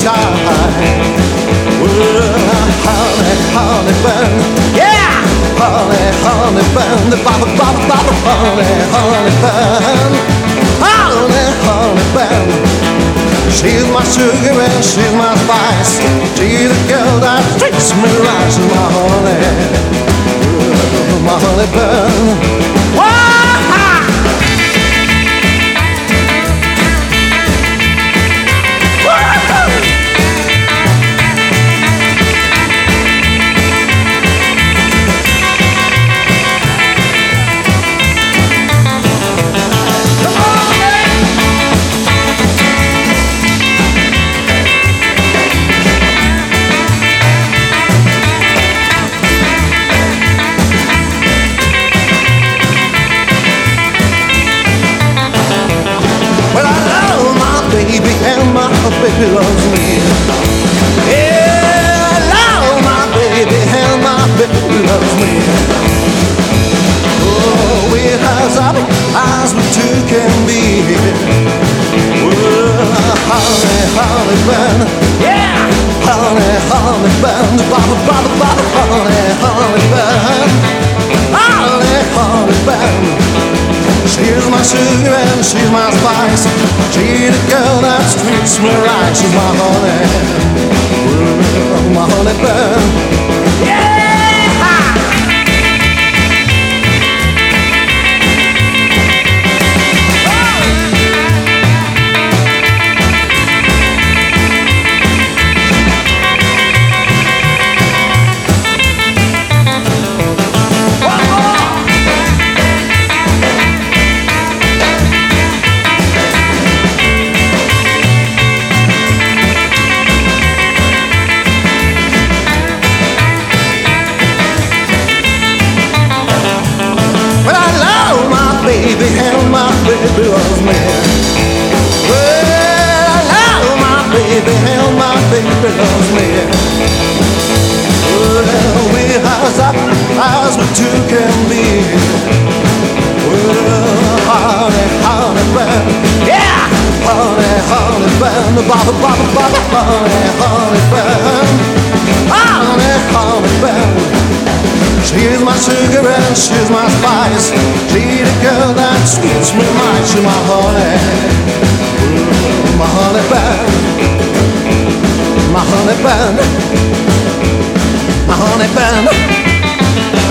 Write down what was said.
shine. Honey, honey bun, yeah. Honey, honey bun, the bottle, bottle, bottle. Honey, honey bun, honey, honey bun. She's my sugar and she's my spice. She's the girl that treats me right. She's my honey bun. Baby and my baby loves me. Yeah, I love my baby and my baby loves me. Oh, we have eyes we two can be. Oh, honey, honey bun, yeah. Honey, honey bun, bottle, bottle, bottle. Honey, honey bun, honey, honey bun. She's my sugar and she's my spice. She's the girl that treats me right. She's my honey bun. Yeah! Baby and my baby loves me. Well, I love my baby and my baby loves me. Well, we as we two can be. Well, honey, honey bun, yeah. Honey, honey bun, bottle, bottle, bottle. Honey, honey bun, honey, honey bun. She's my sugar and she's my spice. She's the girl that treats me right. She's my honey bun, my honey bun, my honey bun.